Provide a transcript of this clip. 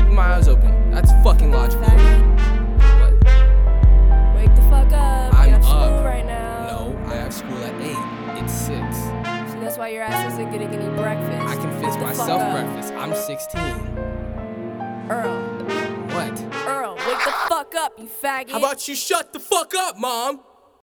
sleep with my eyes open. That's fucking logical. What? Wake the fuck up. I'm you have up. school right now. No, I have school at 8. It's 6. So that's why your ass isn't getting any breakfast. I can Wake fix the fuck myself up. breakfast. I'm 16. Earl. What? Earl, wake the fuck up, you faggot. How about you shut the fuck up, Mom?